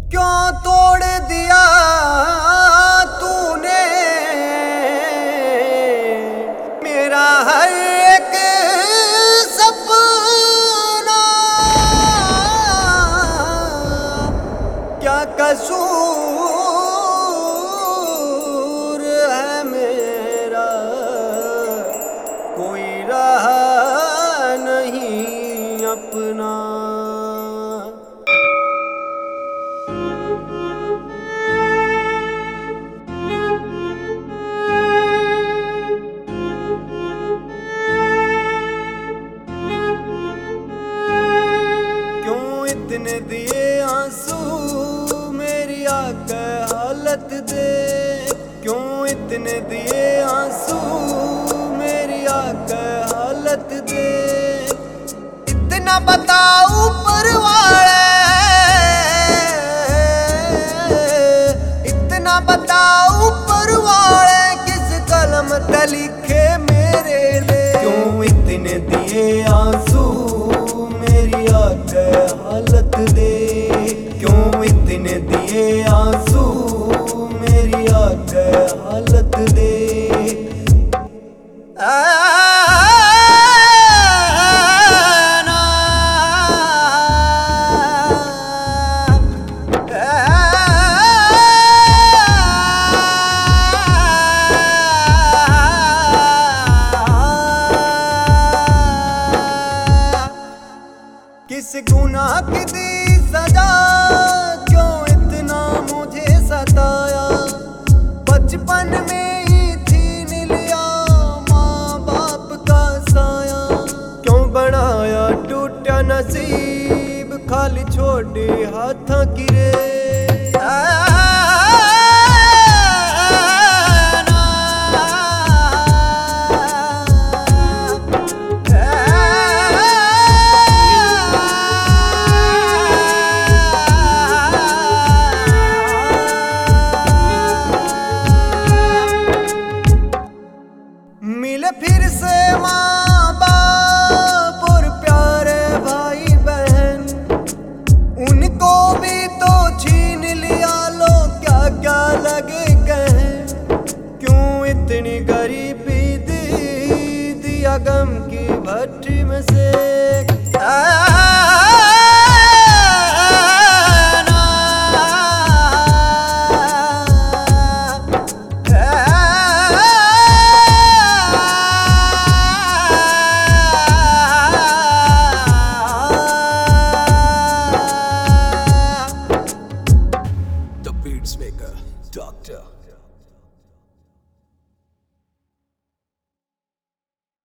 क्यों तोड़ दिया तूने मेरा हर एक सपना। क्या कसूर है मेरा, कोई रहा नहीं अपना। इतने दिए आंसू मेरी आके हालत दे, क्यों इतने दिए आंसू मेरी आके हालत दे। इतना बताओ ऊपर वाले, इतना बताओ ऊपर वाले किस कलम ते लिखे मेरे लिए। क्यों इतने दिए आंसू मेरी आके हालत दे, क्यों इतने दिए आंसू मेरी आके हालत दे। किस गुनाह की दी सजा, क्यों इतना मुझे सताया। बचपन में ही छीन लिया माँ बाप का साया। क्यों बनाया टूटा नसीब, खाली छोड़े हाथों की रे। मिले फिर से माँ बाप और प्यारे भाई बहन, उनको भी तो छीन लिया लो क्या क्या लगे कहें। क्यों इतनी गरीबी दी दिया गम की भट्टी में से। Beatsmaker, Doctor.